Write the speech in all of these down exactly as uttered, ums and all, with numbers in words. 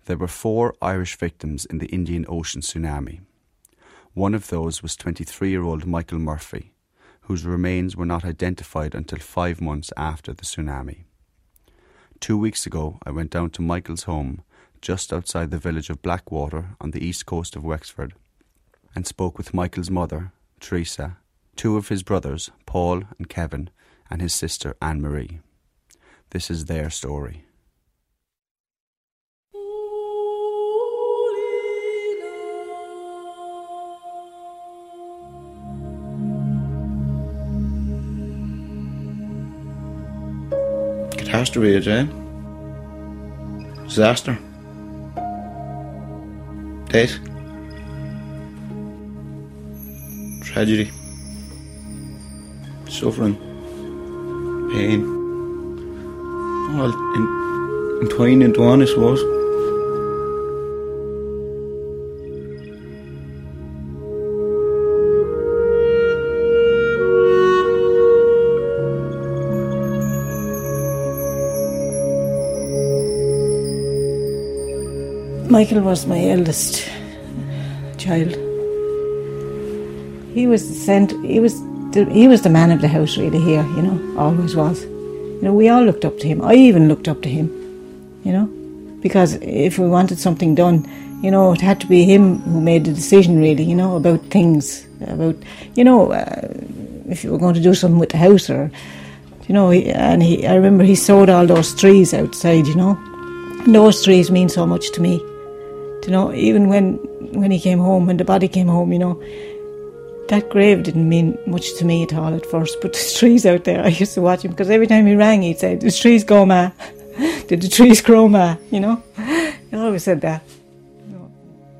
There were four Irish victims in the Indian Ocean tsunami. One of those was twenty-three-year-old Michael Murphy, whose remains were not identified until five months after the tsunami. Two weeks ago, I went down to Michael's home, just outside the village of Blackwater on the east coast of Wexford, and spoke with Michael's mother, Teresa, two of his brothers, Paul and Kevin, and his sister, Anne-Marie. This is their story. Catastrophe, Jane. Disaster. Death. Tragedy. Suffering. Pain. All in, entwined into one, I suppose. Michael was my eldest child. He was sent. He was the, he was the man of the house, really. Here, you know, always was. You know, we all looked up to him. I even looked up to him. You know, because if we wanted something done, you know, it had to be him who made the decision, really. You know, about things, about you know, uh, if you were going to do something with the house, or you know, he, and he. I remember he sowed all those trees outside. You know, and those trees mean so much to me. You know, even when, when he came home, when the body came home, you know, that grave didn't mean much to me at all at first, but the trees out there, I used to watch him, because every time he rang, he'd say, "Did the trees go, ma? Did the trees grow, ma?" You know, he always said that. You know.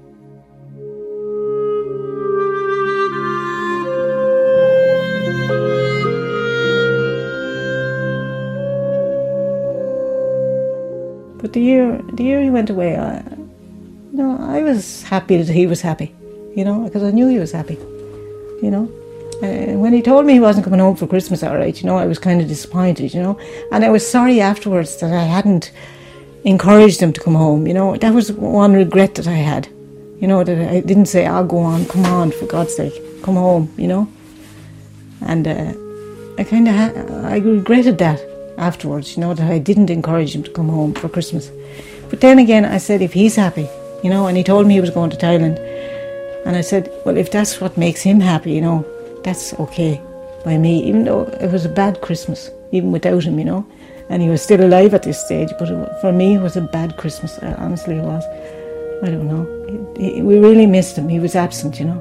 But the year, the year he went away, I, you know, I was happy that he was happy, you know, because I knew he was happy, you know. Uh, when he told me he wasn't coming home for Christmas, all right, you know, I was kind of disappointed, you know. And I was sorry afterwards that I hadn't encouraged him to come home, you know. That was one regret that I had, you know, that I didn't say, "I'll go on, come on, for God's sake, come home," you know. And uh, I kind of ha- I regretted that afterwards, you know, that I didn't encourage him to come home for Christmas. But then again, I said, if he's happy, you know, and he told me he was going to Thailand, and I said, well, if that's what makes him happy, you know, that's okay by me, even though it was a bad Christmas, even without him, you know, and he was still alive at this stage, but it, for me it was a bad Christmas, honestly it was. I don't know, he, he, we really missed him, he was absent, you know.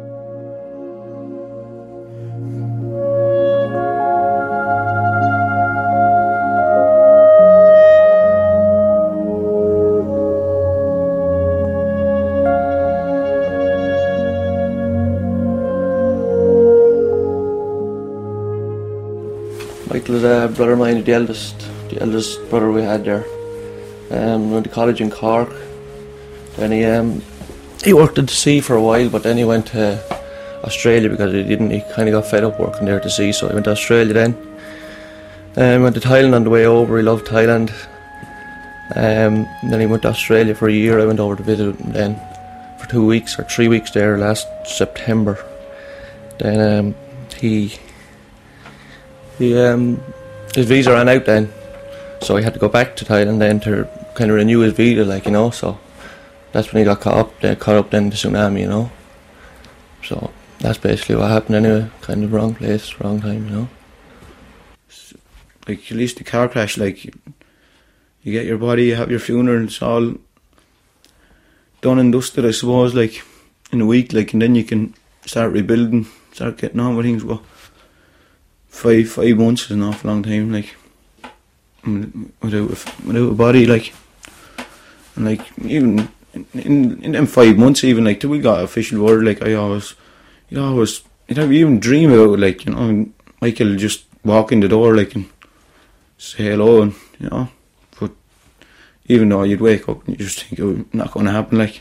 Michael is a brother of mine, the eldest, the eldest brother we had there. Um, went to college in Cork. Then he um, he worked at the sea for a while, but then he went to Australia because he didn't. He kind of got fed up working there at the sea, so he went to Australia then. Um, went to Thailand on the way over. He loved Thailand. Um, and then he went to Australia for a year. I went over to visit him then for two weeks or three weeks there last September. Then um, he. He, um, his visa ran out then, so he had to go back to Thailand then to kind of renew his visa, like, you know, so that's when he got caught up, then, caught up then in the tsunami, you know. So that's basically what happened anyway, kind of wrong place, wrong time, you know. Like, at least the car crash, like, you get your body, you have your funeral, it's all done and dusted, I suppose, like, in a week, like, and then you can start rebuilding, start getting on with things, but Five five months is an awful long time, like, without a, without a body, like, and like even in in them five months, even like till we got official word, like I always, you always, you don't even dream about it, like, you know, Michael just walk in the door, like, and say hello, and you know, but even though you'd wake up and you just think it's not going to happen, like.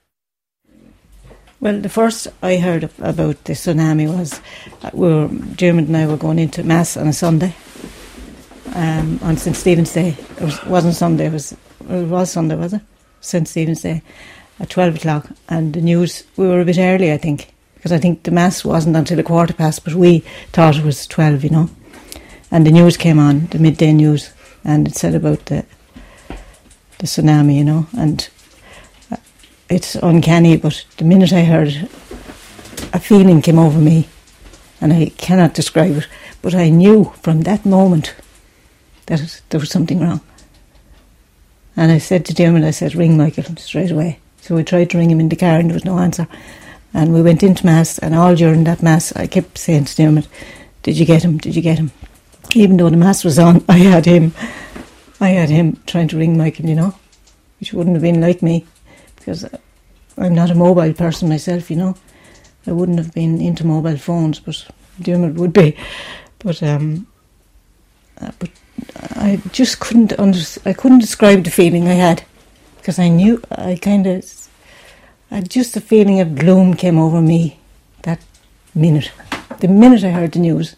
Well, the first I heard of, about the tsunami was uh, we were, Dermot and I were going into Mass on a Sunday, um, on Saint Stephen's Day. It was, wasn't Sunday, it was, it was Sunday, was it? Saint Stephen's Day at twelve o'clock, and the news, we were a bit early, I think, because I think the Mass wasn't until a quarter past, but we thought it was twelve, you know. And the news came on, the midday news, and it said about the the tsunami, you know, and it's uncanny, but the minute I heard it, a feeling came over me, and I cannot describe it, but I knew from that moment that there was something wrong. And I said to Dermot, I said, ring Michael straight away. So we tried to ring him in the car and there was no answer. And we went into Mass, and all during that Mass I kept saying to Dermot, did you get him, did you get him? Even though the Mass was on, I had him, I had him trying to ring Michael, you know, which wouldn't have been like me, because I'm not a mobile person myself, you know. I wouldn't have been into mobile phones, but Dermot would be. But um, uh, but I just couldn't under- I couldn't describe the feeling I had, because I knew, I kind of, I just a feeling of gloom came over me that minute. The minute I heard the news.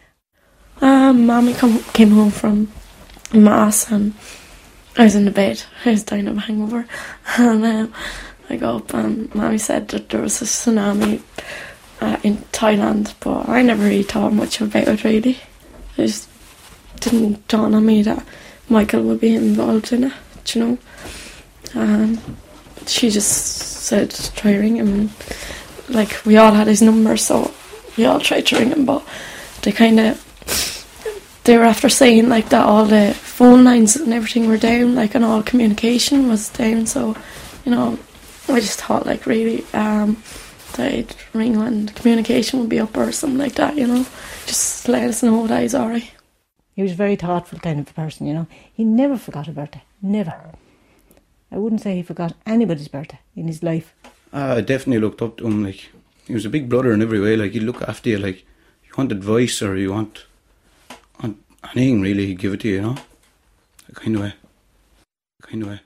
Um, Mommy come, came home from Mass and I was in the bed. I was dying of a hangover. And um, I got up and Mommy said that there was a tsunami uh, in Thailand, but I never really thought much about it, really. It just didn't dawn on me that Michael would be involved in it, you know. And she just said, try ring him. Like, we all had his number, so we all tried to ring him, but they kind of, they were after saying like that all the phone lines and everything were down, like, and all communication was down, so, you know, I just thought, like, really, um, that I'd ring when the communication would be up or something like that, you know, just let us know that he's alright. He was a very thoughtful kind of a person, you know. He never forgot a birthday, never. I wouldn't say he forgot anybody's birthday in his life. Uh, I definitely looked up to him, like, he was a big brother in every way, like, he'd look after you, like, you want advice or you want, want anything really, he'd give it to you, you know, that kind of way, kind of way.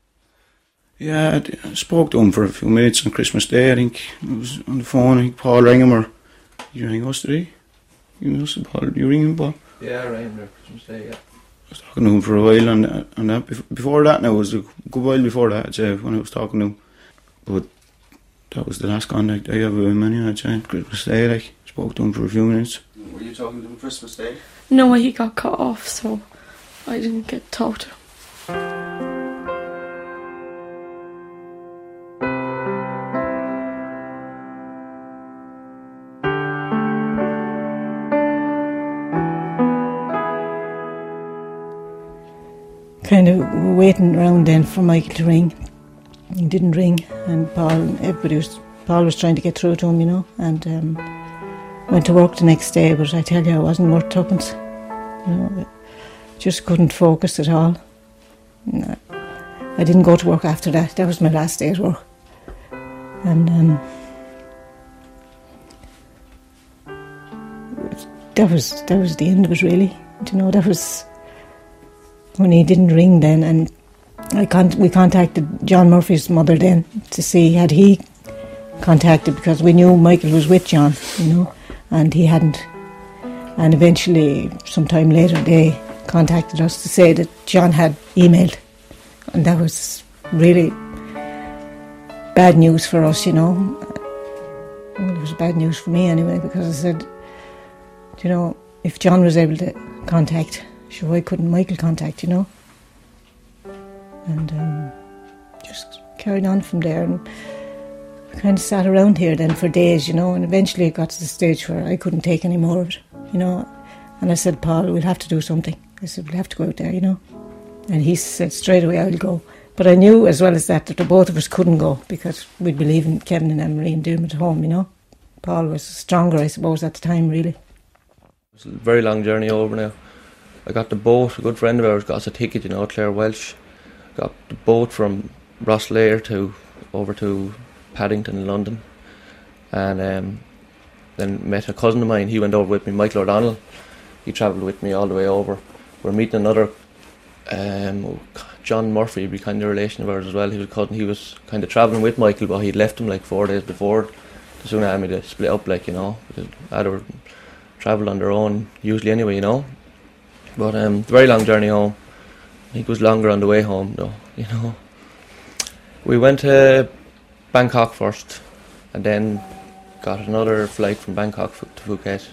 Yeah, I, I spoke to him for a few minutes on Christmas Day, I think, I was on the phone, I think Paul rang him, or, you rang us today? You know, Paul, you ring him, Paul? Yeah, I rang him there Christmas Day, yeah. I was talking to him for a while, and, and that, before that, now, it was a good while before that, I'd say, when I was talking to him, but that was the last contact I have with him anyway, I'd say, Christmas Day, like, spoke to him for a few minutes. Were you talking to him Christmas Day? No, he got cut off, so I didn't get to talk to him. Kind of waiting around then for Michael to ring. He didn't ring, and Paul, everybody was, Paul was trying to get through to him, you know, and um, went to work the next day, but I tell you, I wasn't worth tuppence. You know, just couldn't focus at all. No, I didn't go to work after that. That was my last day at work. And um, that was that was the end of it, really. You know, that was when he didn't ring then, and I con- we contacted John Murphy's mother then to see had he contacted, because we knew Michael was with John, you know, and he hadn't. And eventually, sometime later, they contacted us to say that John had emailed, and that was really bad news for us, you know. Well, it was bad news for me anyway, because I said, you know, if John was able to contact, sure, why couldn't Michael contact, you know? And um, just carried on from there, and I kind of sat around here then for days, you know, and eventually it got to the stage where I couldn't take any more of it, you know. And I said, Paul, we'll have to do something. I said, we'll have to go out there, you know. And he said, straight away, I'll go. But I knew as well as that that the both of us couldn't go, because we'd be leaving Kevin and Anne-Marie and Dermot at home, you know. Paul was stronger, I suppose, at the time, really. It's a very long journey over now. I got the boat, a good friend of ours got us a ticket, you know, Claire Welsh. Got the boat from Rosslare to over to Paddington in London. And um, then met a cousin of mine, he went over with me, Michael O'Donnell. He travelled with me all the way over. We're meeting another, um, John Murphy, be kind of a relation of ours as well. He was a cousin, he was kind of travelling with Michael, but he'd left him like four days before the tsunami to split up, like, you know. They were travelled on their own, usually anyway, you know. But um, very long journey home. I think it was longer on the way home, though, you know. We went to Bangkok first, and then got another flight from Bangkok to Phuket.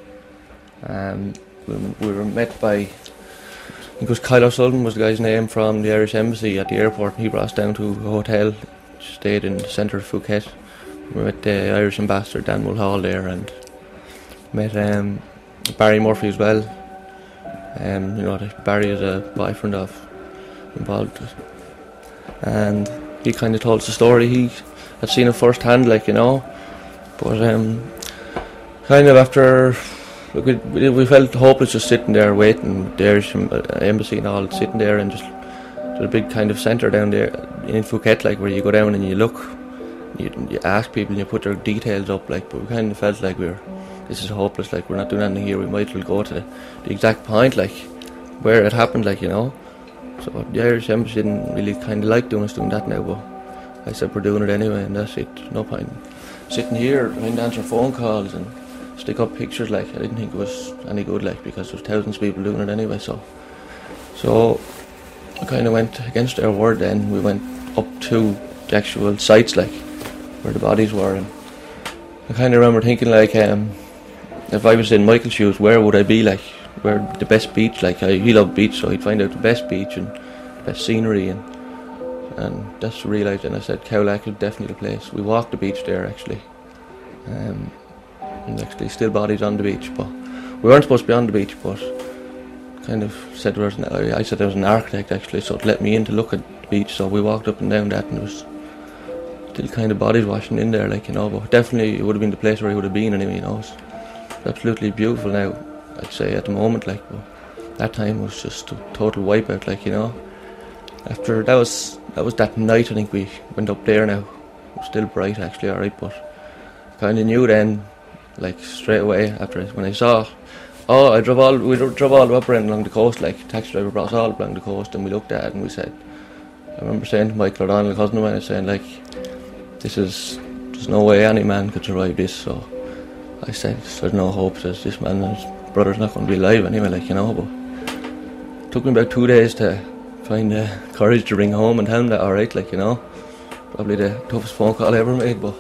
Um, we, we were met by, I think it was Kyle O'Sullivan was the guy's name, from the Irish Embassy at the airport, and he brought us down to a hotel, stayed in the centre of Phuket. We met the Irish ambassador Dan Mulhall there, and met um, Barry Murphy as well. Um, you know, Barry is a boyfriend of involved, and he kind of told us the story. He had seen it firsthand, like, you know, but um, kind of after, look, we, we felt hopeless just sitting there waiting. There's some embassy and all, sitting there, and just there's a big kind of centre down there in Phuket, like, where you go down and you look, you, you ask people and you put their details up, like, but we kind of felt like we were, this is hopeless, like, we're not doing anything here. We might as well go to the, the exact point, like, where it happened, like, you know. So the Irish Embassy didn't really kind of like doing us doing that now, but I said we're doing it anyway, and that's it. No point sitting here trying to answer phone calls and stick up pictures, like, I didn't think it was any good, like, because there was thousands of people doing it anyway. So so I kind of went against our word then. We went up to the actual sites, like, where the bodies were, and I kind of remember thinking, like, um, if I was in Michael's shoes, where would I be, like, where the best beach, like, I, he loved beach, so he'd find out the best beach and the best scenery, and and that's realised, and I said Cowlack is definitely the place. We walked the beach there, actually, um, and actually still bodies on the beach, but we weren't supposed to be on the beach, but kind of said there was an, I said there was an architect, actually, so it let me in to look at the beach, so we walked up and down that, and there was still kind of bodies washing in there, like, you know, but definitely it would have been the place where he would have been anyway, you know. It's absolutely beautiful now, I'd say, at the moment, like, but that time was just a total wipeout, like, you know. After that was that was that night, I think we went up there now. It was still bright, actually, alright, but kind of knew then, like, straight away after it, when I saw, oh, I drove all we drove all the way up around along the coast, like, taxi driver brought us all along the coast, and we looked at it and we said, I remember saying to Michael O'Donnell, a cousin of mine, saying, like, this is, there's no way any man could survive this, so I said, there's no hope, says this man and his brother's not going to be alive anyway, like, you know, but it took me about two days to find the uh, courage to ring home and tell him that, alright, like, you know, probably the toughest phone call I ever made, but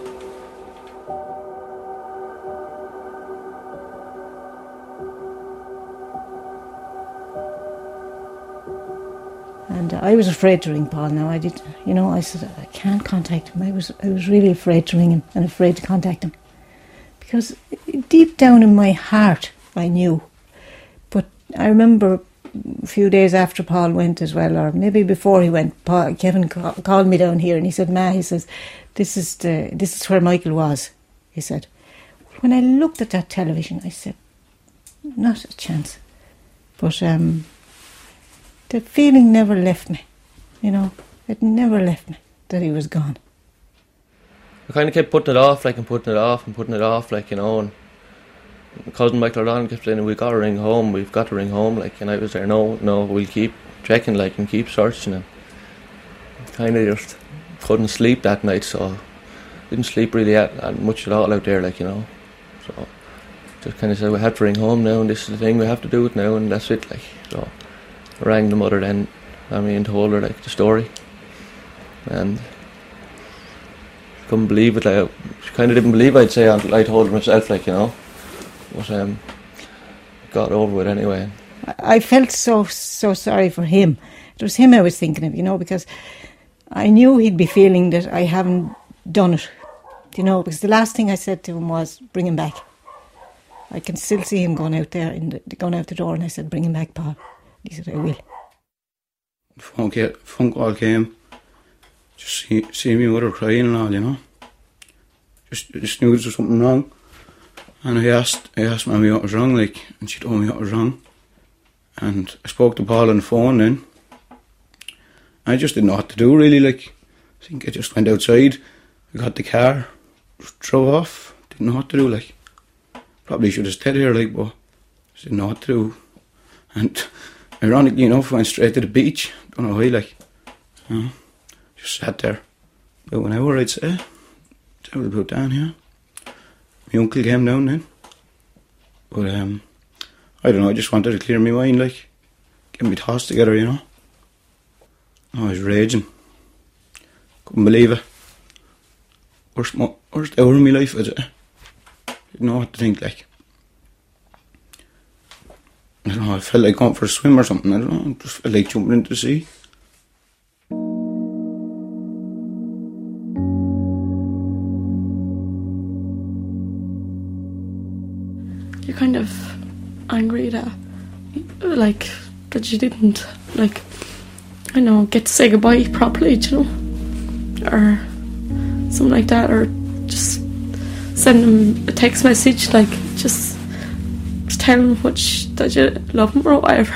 And uh, I was afraid to ring Paul now. I did, you know, I said, I can't contact him. I was I was really afraid to ring him and afraid to contact him. Because deep down in my heart, I knew. But I remember a few days after Paul went as well, or maybe before he went, Paul, Kevin ca- called me down here and he said, Ma, he says, this is the this is where Michael was, he said. When I looked at that television, I said, not a chance. But um, the feeling never left me, you know. It never left me that he was gone. I kind of kept putting it off, like, and putting it off and putting it off, like, you know, and my cousin Michael O'Donnell kept saying, we've got to ring home, we've got to ring home, like, and I was there, no, no, we'll keep checking, like, and keep searching, and kind of just couldn't sleep that night, so didn't sleep really at, at much at all out there, like, you know, so just kind of said, we have to ring home now, and this is the thing, we have to do it now, and that's it, like, so I rang the mother then, I mean, told her, like, the story, and couldn't believe it, like, she kind of didn't believe I'd say until I told her myself, like, you know, but um, got over it anyway. I felt so, so sorry for him. It was him I was thinking of, you know, because I knew he'd be feeling that I haven't done it, you know, because the last thing I said to him was, bring him back. I can still see him going out there, in the, going out the door, and I said, bring him back, Paul. He said, I will. Phone, came, phone call came, just see, see me mother crying and all, you know. Just, just knew there was something wrong. And I asked, I asked Mammy what was wrong, like, and she told me what was wrong. And I spoke to Paul on the phone then. I just didn't know what to do, really, like. I think I just went outside, I got the car, drove off, didn't know what to do, like. Probably should have stayed here, like, but I didn't know what to do. And ironically enough, I went straight to the beach, don't know why, like. You know, just sat there about an hour, I'd say. That was about down here. My uncle came down then. But, um, I don't know, I just wanted to clear my mind, like, get my thoughts together, you know. I was raging. Couldn't believe it. Worst, mo- worst hour of my life, was it? Didn't know what to think, like. I don't know, I felt like going for a swim or something, I don't know, I just felt like jumping into the sea. You're kind of angry that, like, that you didn't, like, I know, get to say goodbye properly, do you know? Or something like that, or just send him a text message, like, just, just tell him what sh- that you love him or whatever.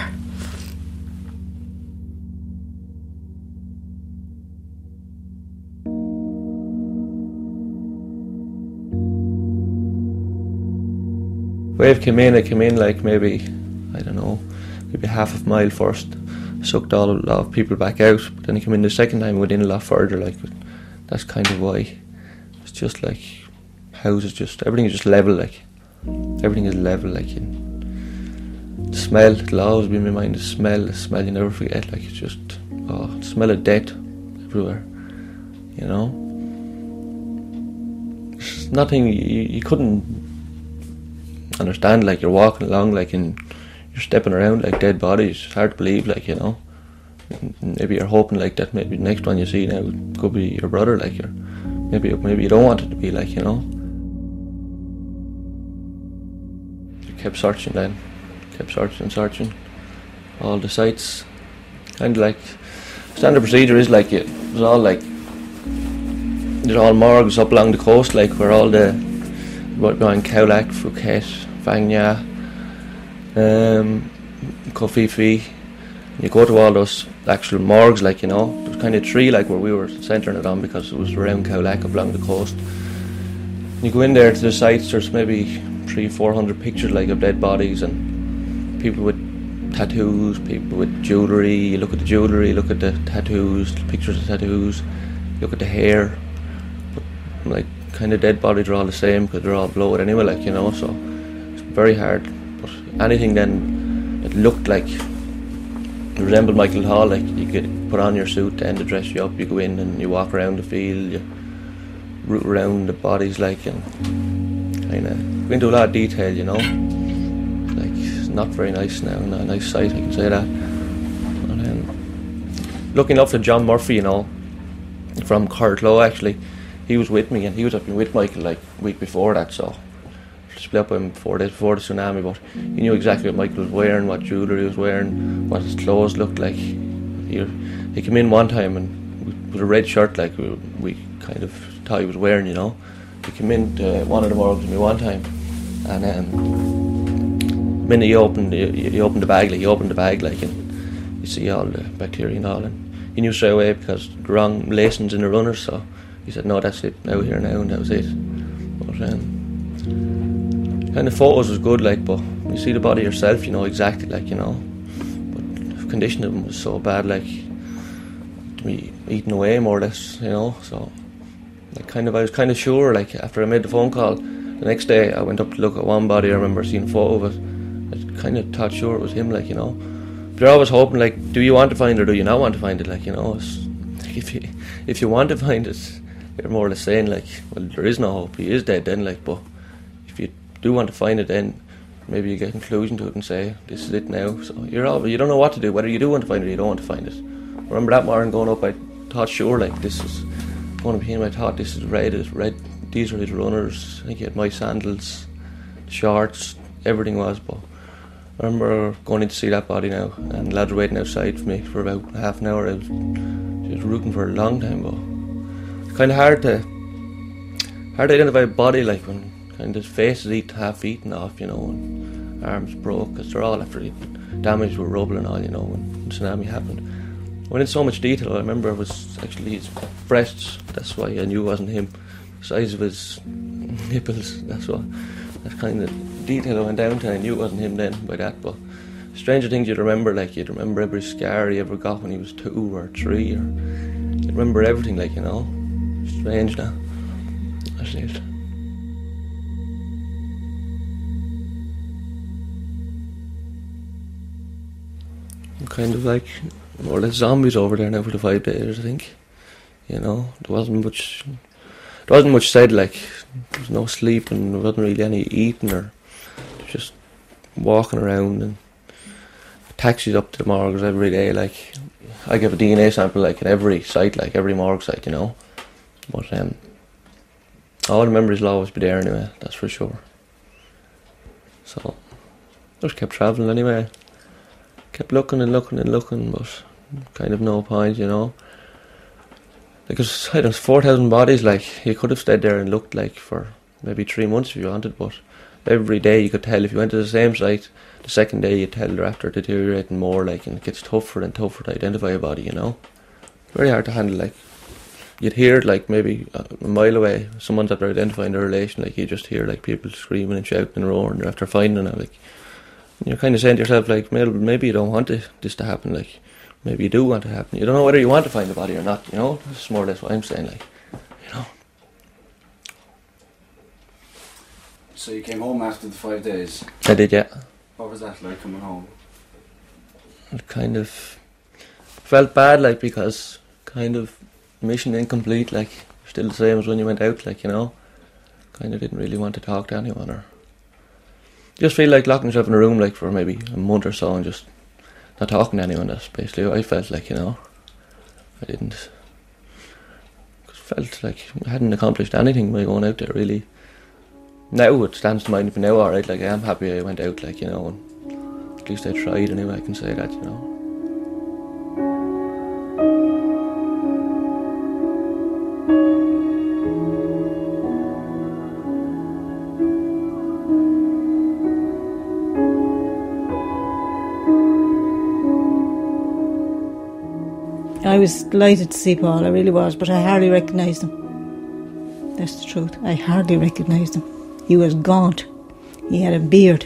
Wave came in, it came in like maybe, I don't know, maybe half a mile first. Sucked all a lot of people back out, but then he came in the second time, went in a lot further, like, but that's kind of why. It's just like, houses just, everything is just level, like, everything is level, like, and the smell, it'll always be in my mind, the smell, the smell you never forget, like, it's just, oh, the smell of death everywhere, you know. There's nothing, you, you couldn't understand, like, you're walking along, like, and you're stepping around like dead bodies. It's hard to believe, like, you know. Maybe you're hoping like that. Maybe the next one you see now could be your brother, like, you're maybe maybe you don't want it to be, like, you know. You kept searching then, kept searching and searching all the sites. Kind of like standard procedure is like it was all like there's all morgues up along the coast, like where all the behind Cowlack, Phuket, Phang um, Koh Phi Phi. You go to all those actual morgues, like, you know, there's kind of three, like, where we were centering it on because it was around Cowlack up along the coast. You go in there to the sites, there's maybe three, four hundred pictures, like, of dead bodies and people with tattoos, people with jewellery. You look at the jewellery, look at the tattoos, the pictures of tattoos, look at the hair. But, like, kind of dead bodies are all the same because they're all bloated anyway, like, you know, so it's very hard. But anything then that looked like resembled Michael Hall, like, you could put on your suit then to dress you up, you go in and you walk around the field, you root around the bodies, like, and kind of go into a lot of detail, you know. Like, it's not very nice now, not a nice sight, I can say that. And then looking up to John Murphy, you know, from Cartlow, actually, he was with me and he was up with Michael like a week before that, so split up with him four days before the tsunami, but he knew exactly what Michael was wearing, what jewellery he was wearing, what his clothes looked like. He, he came in one time and with a red shirt, like we, we kind of thought he was wearing, you know. He came in to one of the morgues with me one time, and um, the minute he opened, he, he opened the bag, like he opened the bag, like, and you see all the bacteria and all, and he knew straight away because the wrong lacings in the runners, so he said, no, that's it, now here now, and that was it. But um, kind of photos was good, like, but you see the body yourself, you know exactly, like, you know. But the condition of him was so bad, like, to be eaten away more or less, you know. So, like, kind of, I was kind of sure, like, after I made the phone call, the next day I went up to look at one body. I remember seeing a photo of it. I kind of thought sure it was him, like, you know. But you're always hoping, like, do you want to find it or do you not want to find it, like, you know. It's, like, if you if you want to find it, you're more or less saying, like, well, there is no hope. He is dead then, like, but do want to find it, then maybe you get a conclusion to it and say this is it now. So you're all, you don't know what to do, whether you do want to find it or you don't want to find it. I remember that morning going up, I thought sure, like, this is going to be him. I thought this is red, is red. These are his runners. I think he had my sandals, shorts, everything was. But I remember going in to see that body now, and lads were waiting outside for me for about half an hour. I was just rooting for a long time, but it's kind of hard to hard to identify a body, like, when and his face is eat, half eaten off, you know, and arms broke, because they're all after damaged with rubble and all, you know, when the tsunami happened. I went in so much detail. I remember it was actually his breasts, that's why I knew it wasn't him. The size of his nipples, that's what, that kind of detail I went down to. I knew it wasn't him then by that, but stranger things you'd remember, like, you'd remember every scar he ever got when he was two or three, or you'd remember everything, like, you know. Strange now. That's it. Kind of like more or less zombies over there now for the five days, I think. You know, there wasn't much. There wasn't much said. Like, there was no sleeping. There wasn't really any eating, or just walking around and taxis up to the morgues every day. Like, I give a D N A sample like at every site, like every morgue site, you know. But um, all the memories will always be there anyway. That's for sure. So, just kept travelling anyway. Kept looking and looking and looking, but kind of no point, you know. Because I don't know, four thousand bodies, like, you could have stayed there and looked, like, for maybe three months if you wanted, but every day you could tell, if you went to the same site, the second day you'd tell they're after deteriorating more, like, and it gets tougher and tougher to identify a body, you know. Very hard to handle, like. You'd hear, like, maybe a mile away, someone's after identifying their relation, like, you just hear, like, people screaming and shouting and roaring, they're after finding it, like. And you're kind of saying to yourself, like, maybe, maybe you don't want it, this to happen, like. Maybe you do want it to happen. You don't know whether you want to find the body or not, you know. That's more or less what I'm saying, like, you know. So you came home after the five days? I did, yeah. What was that like, coming home? It kind of felt bad, like, because kind of mission incomplete, like, still the same as when you went out, like, you know. Kind of didn't really want to talk to anyone, or just feel like locking yourself in a room, like, for maybe a month or so and just not talking to anyone. That's basically what I felt like, you know. I didn't, cause felt like I hadn't accomplished anything by going out there, really. Now it stands to mind for now, alright, like, I am happy I went out, like, you know, and at least I tried anyway, I can say that, you know. I was delighted to see Paul, I really was, but I hardly recognised him. That's the truth. I hardly recognised him. He was gaunt. He had a beard.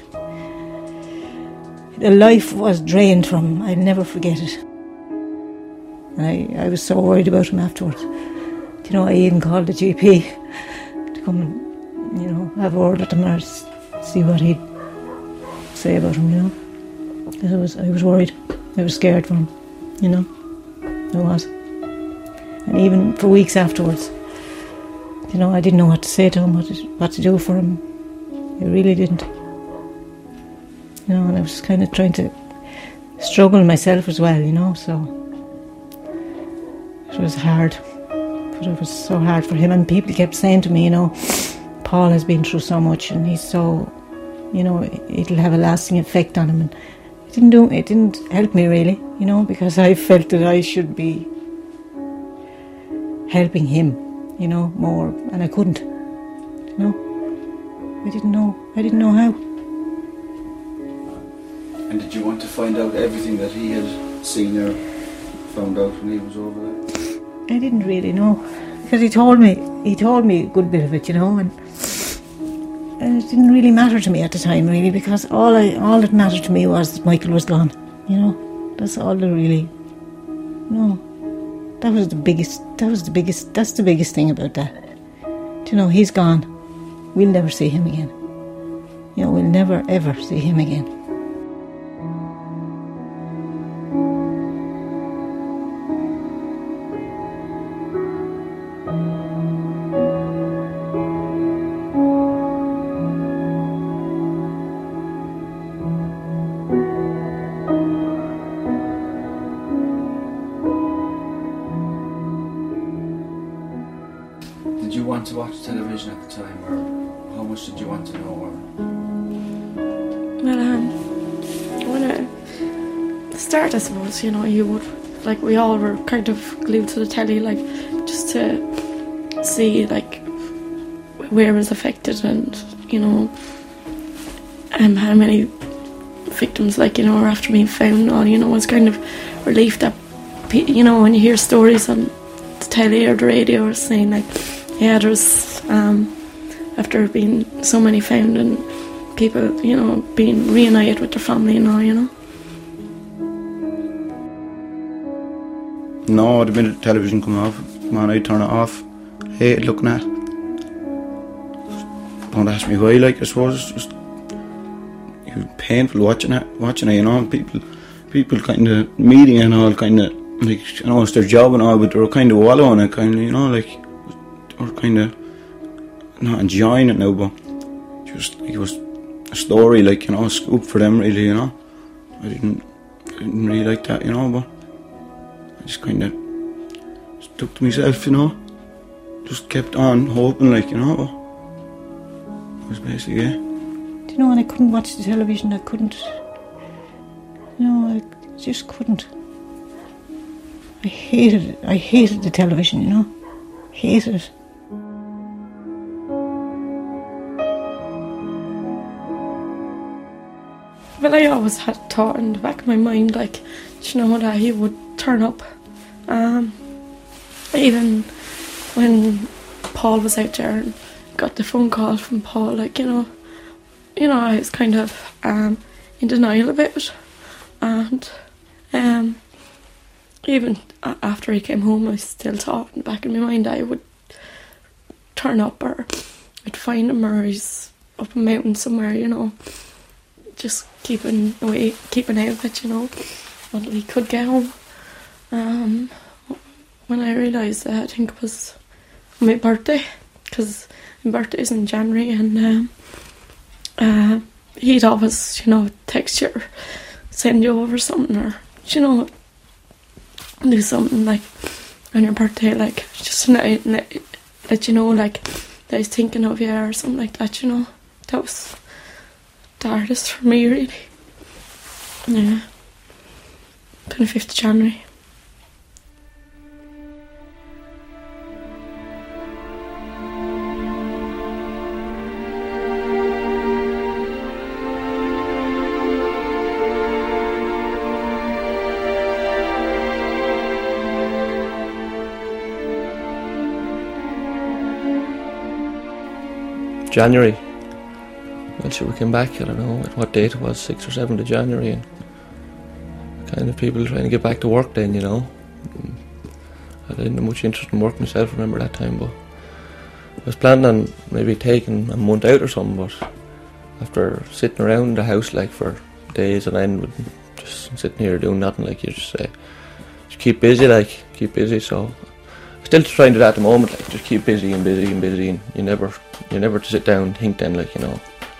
The life was drained from him. I'll never forget it. And I, I was so worried about him afterwards. You know, I even called the G P to come and, you know, have a word with him or see what he'd say about him, you know. Because I was, I was worried. I was scared for him, you know. I was. And even for weeks afterwards, you know, I didn't know what to say to him, what to, what to do for him. I really didn't. You know, and I was kind of trying to struggle myself as well, you know, so it was hard. But it was so hard for him, and people kept saying to me, you know, Paul has been through so much and he's so, you know, it'll have a lasting effect on him. And it didn't do, it didn't help me really, you know, because I felt that I should be helping him, you know, more, and I couldn't, you know. I didn't know, I didn't know how. And did you want to find out everything that he had seen or found out when he was over there? I didn't really know, because he told me, he told me a good bit of it, you know, and, and it didn't really matter to me at the time, really, because all I, all that mattered to me was that Michael was gone, you know. That's all that really, no, that was the biggest, that was the biggest, that's the biggest thing about that. You know, he's gone. We'll never see him again. You know, we'll never ever see him again. Did you want to watch television at the time, or how much did you want to know? Or? Well, um, when I the start, I suppose, you know, you would, like, we all were kind of glued to the telly, like, just to see, like, where it was affected and, you know, um, how many victims, like, you know, are after being found and all, you know, it's kind of relief that, you know, when you hear stories on the telly or the radio or saying, like, yeah, there's, um, after being so many found and people, you know, being reunited with their family and all, you know. No, the minute the television come off, man, I'd turn it off. I hated looking at it. Don't ask me why, like, I suppose it's just, it was painful watching it, watching it, you know, people, people kind of meeting and all kind of like, you know, it's their job and all, but they were kind of wallowing it, kind of, you know, like, they were kind of not enjoying it now, but just, like, it was a story, like, you know, a scoop for them, really, you know. I didn't, I didn't really like that, you know, but I just kind of stuck to myself, you know. Just kept on hoping, like, you know, but it was basically it. Do you know, when I couldn't watch the television, I couldn't, you know, I just couldn't. I hated it. I hated the television, you know. Hated it. Well, I always had thought in the back of my mind, like, you know, that he would turn up. Um, even when Paul was out there and got the phone call from Paul, like, you know, you know, I was kind of um, in denial about it. And um, even after he came home, I still thought in the back of my mind that I would turn up, or I'd find him, or he's up a mountain somewhere, you know, just keeping away, keeping out of it, you know, until he could get home. Um, when I realised that, I think it was my birthday, because my birthday is in January, and um, uh, he'd always, you know, text you or send you over something, or, you know, do something like on your birthday, like just to let, let, let you know, like, that he's thinking of you or something like that, you know. That was the hardest for me, really. Yeah. twenty-fifth of January. January. Well, sure, we came back, I don't know what date it was, sixth or seventh of January, and kind of people trying to get back to work then, you know. I didn't have much interest in work myself, I remember that time, but I was planning on maybe taking a month out or something, but after sitting around the house like for days and end, just sitting here doing nothing, like, you just say, just keep busy, like, keep busy, so still trying to do that at the moment, like, just keep busy and busy and busy, and you never, you never to sit down and think then, like, you know.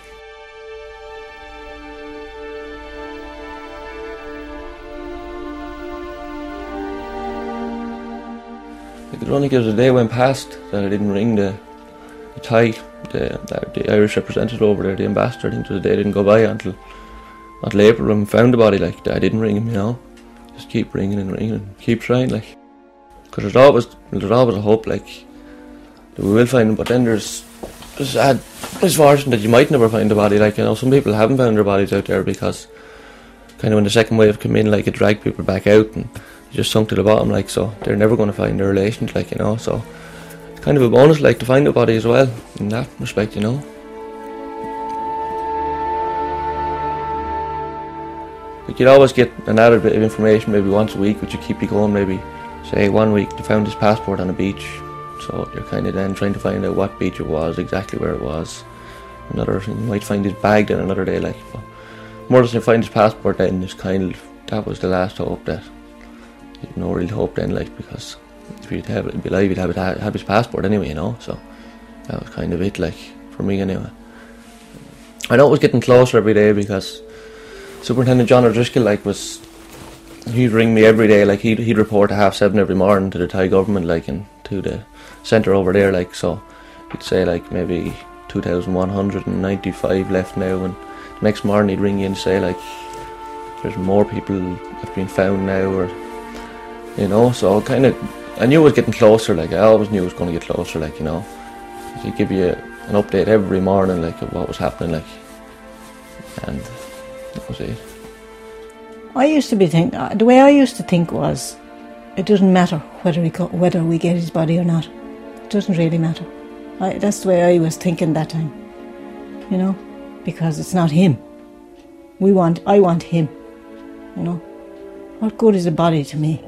Like, it was only because the day went past that I didn't ring the, the Thai, the, the, the Irish representative over there, the ambassador. I think the day didn't go by until, until April when we found the body, like, I didn't ring him, you know. Just keep ringing and ringing and keep trying, like. Because there's always, there's always a hope, like, that we will find him, but then there's, there's a misfortune that you might never find the body, like, you know, some people haven't found their bodies out there because kind of when the second wave came in, like, it dragged people back out and just sunk to the bottom, like, so they're never going to find their relations, like, you know, so it's kind of a bonus, like, to find the body as well, in that respect, you know. Like, you'd always get an added bit of information maybe once a week, which would keep you going. Maybe, say, one week they found his passport on a beach, so you're kind of then trying to find out what beach it was, exactly where it was. Another, you might find his bag then another day, like, but more than you find his passport then, it's kind of, that was the last hope, that you'd no real hope then, like, because if you'd have it, be alive, you'd have, it, have his passport anyway, you know, so that was kind of it, like, for me anyway. I know it was getting closer every day because Superintendent John O'Driscoll, like, was, he'd ring me every day, like, he'd, he'd report at half seven every morning to the Thai government, like, and to the centre over there, like, so he'd say, like, maybe two thousand one hundred ninety-five left now, and the next morning he'd ring you and say, like, there's more people have been found now, or, you know, so kind of, I knew it was getting closer, like, I always knew it was going to get closer, like, you know, he'd give you an update every morning, like, of what was happening, like, and that was it. I used to be think the way I used to think was, it doesn't matter whether we co- whether we get his body or not. It doesn't really matter. I, that's the way I was thinking that time, you know, because it's not him. We want, I want him, you know. What good is a body to me?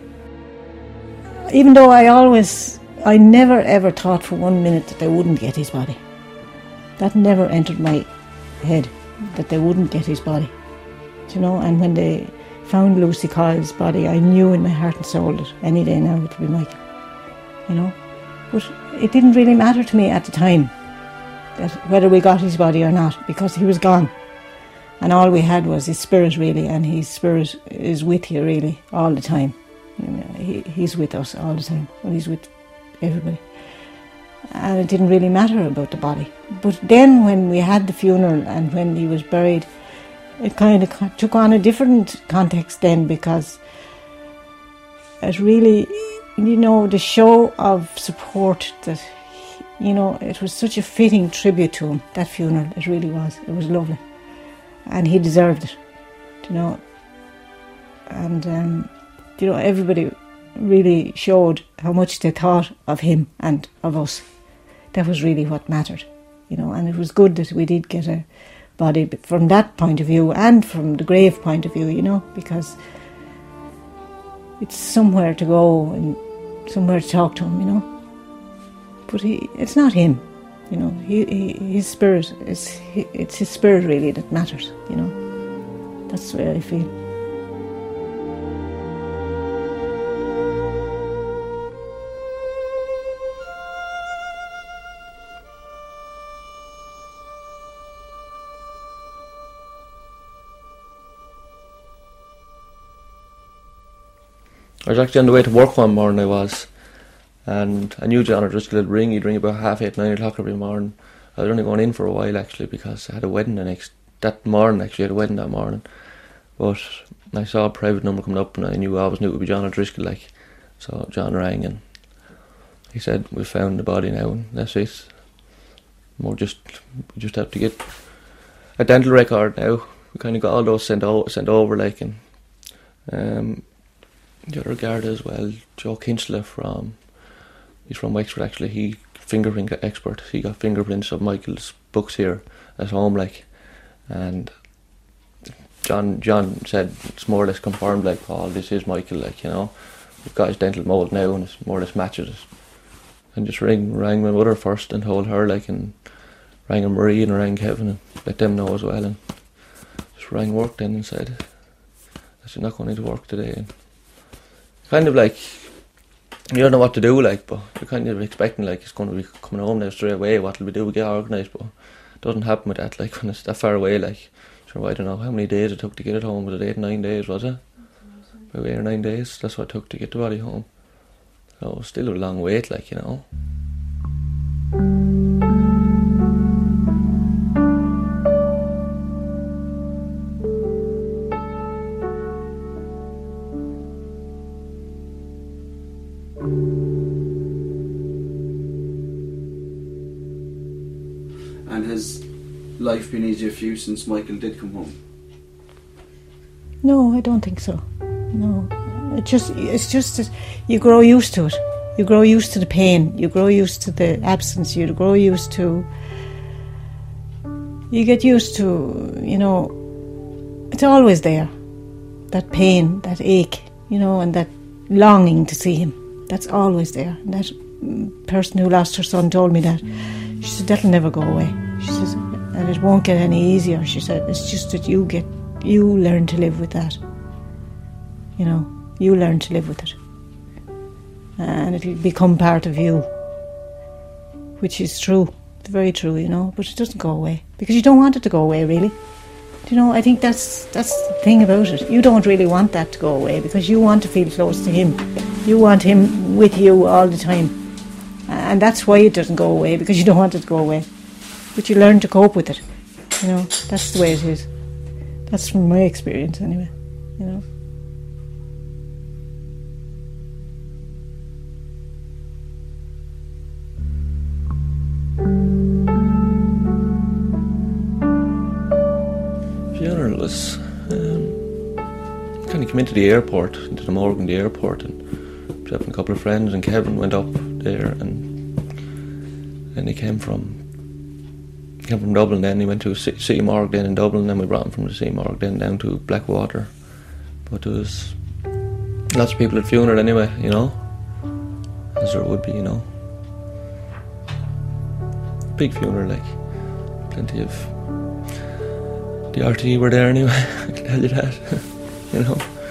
Even though I always, I never ever thought for one minute that they wouldn't get his body. That never entered my head, that they wouldn't get his body. You know, and when they found Lucy Coyle's body, I knew in my heart and soul that any day now it would be Michael, you know. But it didn't really matter to me at the time that whether we got his body or not, because he was gone. And all we had was his spirit, really, and his spirit is with you, really, all the time. You know, he, he's with us all the time, well, he's with everybody. And it didn't really matter about the body. But then when we had the funeral and when he was buried, it kind of took on a different context then, because it really, you know, the show of support that, you know, it was such a fitting tribute to him, that funeral, it really was. It was lovely. And he deserved it, you know. And, um, you know, everybody really showed how much they thought of him and of us. That was really what mattered, you know, and it was good that we did get a body from that point of view and from the grave point of view, you know, because it's somewhere to go and somewhere to talk to him, you know. But he, it's not him, you know, he, he, his spirit, is, he, it's his spirit really that matters, you know. That's the way I feel. I was actually on the way to work one morning, I was, and I knew John O'Driscoll would ring, he'd ring about half eight, nine o'clock every morning. I was only going in for a while actually, because I had a wedding the next, that morning actually, I had a wedding that morning. But I saw a private number coming up and I knew, I always knew it would be John O'Driscoll, like, so John rang and he said, we found the body now and that's it. We'll just, we just have to get a dental record now. We kind of got all those sent, o- sent over, like, and um, the other Garda as well, Joe Kinchler from, he's from Wexford actually, he fingerprint expert, he got fingerprints of Michael's books here at home, like, and John John said it's more or less confirmed, like, oh, this is Michael, like, you know, we've got his dental mould now and it's more or less matches it. And just rang, rang my mother first and told her, like, and rang Marie and rang Kevin and let them know as well, and just rang work then and said, I said, not going into work today, and kind of like, you don't know what to do, like, but you're kind of expecting, like, it's going to be coming home now straight away, what will we do, we get organised, but it doesn't happen with that, like, when it's that far away, like, sure, I don't know how many days it took to get it home, was it eight, nine days, was it? About eight or nine days, that's what it took to get the body home. So it was still a long wait, like, you know. And has life been easier for you since Michael did come home? No, I don't think so. No, it just it's just that you grow used to it. You grow used to the pain. You grow used to the absence. You grow used to. You get used to, you know, it's always there. That pain, that ache, you know, and that longing to see him. That's always there. And that person who lost her son told me that. She said, that'll never go away. She says, and it won't get any easier. She said, it's just that you get, you learn to live with that. You know, you learn to live with it. And it'll become part of you. Which is true. It's very true, you know, but it doesn't go away. Because you don't want it to go away, really. You know, I think that's that's the thing about it. You don't really want that to go away because you want to feel close to him. You want him with you all the time. And that's why it doesn't go away, because you don't want it to go away. But you learn to cope with it. You know, that's the way it is. That's from my experience anyway, you know. Funeral was um, kind of came into the airport, into the morgue in the airport, and myself and a couple of friends and Kevin went up there, and then he came from he came from Dublin. Then he went to a city morgue then in Dublin, and then we brought him from the city morgue then down to Blackwater. But there was lots of people at the funeral anyway, you know, as there would be, you know. Big funeral, like, plenty of the R T E were there anyway, I can tell you that, you know.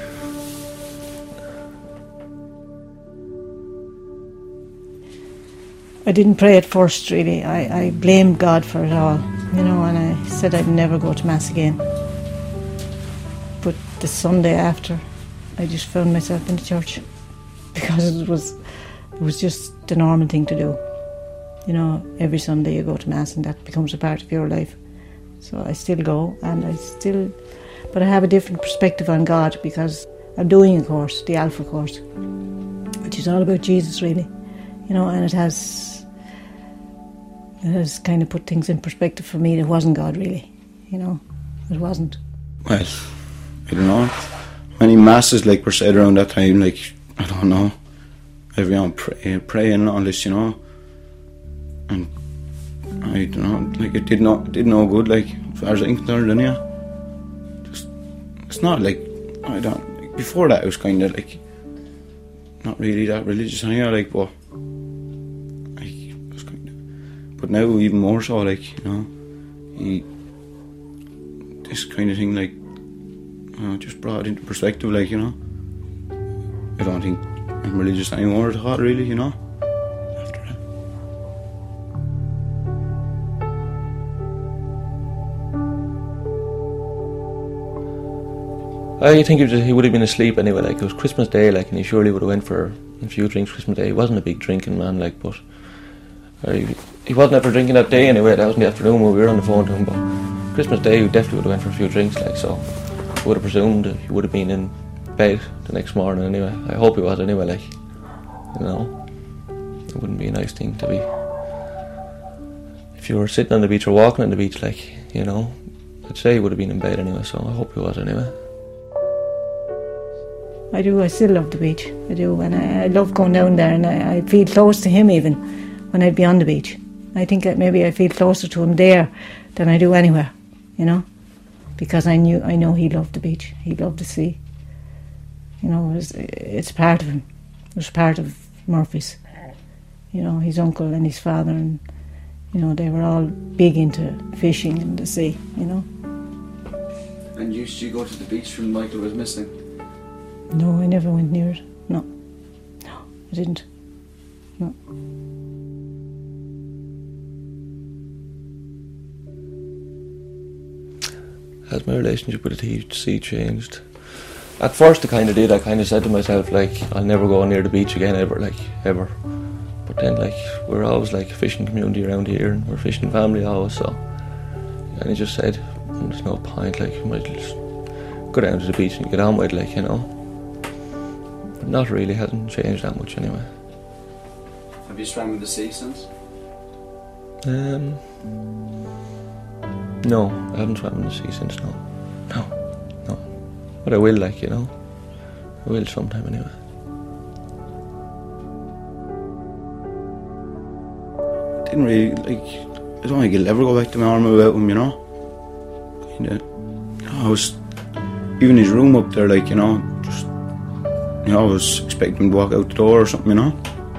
I didn't pray at first, really. I, I blamed God for it all, you know, and I said I'd never go to Mass again. But the Sunday after, I just found myself in the church because it was, it was just the normal thing to do. You know, every Sunday you go to Mass and that becomes a part of your life. So I still go, and I still, but I have a different perspective on God because I'm doing a course, the Alpha course, which is all about Jesus, really, you know, and it has, it has kind of put things in perspective for me. It wasn't God, really, you know, it wasn't. Well, I don't know. Many masses like were said around that time, like, I don't know, everyone pray, praying and all this, you know, and I don't know, like it did not did no good, like as far as I'm concerned, anyway. Just it's not like I don't. Like, before that, I was kind of like not really that religious, anyway. Like, but like I was kind of, but now even more so, like you know, he this kind of thing, like you know, just brought it into perspective, like you know. I don't think I'm religious anymore at all, really, you know. I think he, was, he would have been asleep anyway, like, it was Christmas Day, like, and he surely would have went for a few drinks Christmas Day. He wasn't a big drinking man, like, but uh, he, he wasn't ever drinking that day anyway. That was in the afternoon when we were on the phone to him, but Christmas Day he definitely would have went for a few drinks, like, so I would have presumed that he would have been in bed the next morning anyway. I hope he was anyway, like, you know, it wouldn't be a nice thing to be, if you were sitting on the beach or walking on the beach, like, you know, I'd say he would have been in bed anyway, so I hope he was anyway. I do, I still love the beach, I do, and I, I love going down there, and I, I feel close to him even when I'd be on the beach. I think that maybe I feel closer to him there than I do anywhere, you know, because I knew, I know he loved the beach, he loved the sea, you know, it was, it's part of him, it was part of Murphy's, you know, his uncle and his father, and, you know, they were all big into fishing and the sea, you know. And used you go to the beach when Michael was missing? No, I never went near it. No. No, I didn't. No. Has my relationship with the sea changed? At first I kind of did. I kind of said to myself, like, I'll never go near the beach again, ever, like, ever. But then, like, we're always, like, a fishing community around here, and we're a fishing family always, so. And he just said, there's no point, like, you might just go down to the beach and get on with it, like, you know. Not really, hasn't changed that much anyway. Have you swam in the sea since? Um, no, I haven't swam in the sea since, no. No, no. But I will, like, you know. I will sometime anyway. I didn't really, like, I don't think I'll ever go back to my arm about him, you know. Kinda, you know, I was, even his room up there, like, you know, just, you know, I was expecting him to walk out the door or something, you know.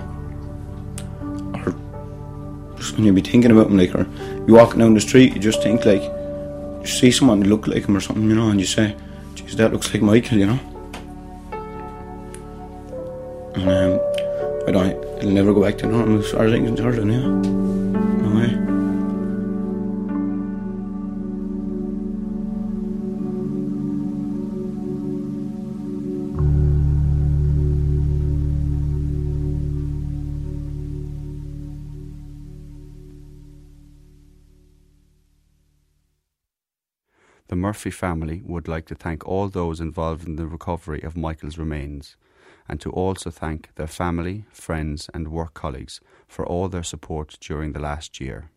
Or just when you be thinking about him, like, or you walking down the street, you just think, like, you see someone look like him or something, you know, and you say, geez, that looks like Michael, you know. And um, I don't, I'll never go back to normal as far as I'm concerned, yeah. No way. The Murphy family would like to thank all those involved in the recovery of Michael's remains, and to also thank their family, friends and work colleagues for all their support during the last year.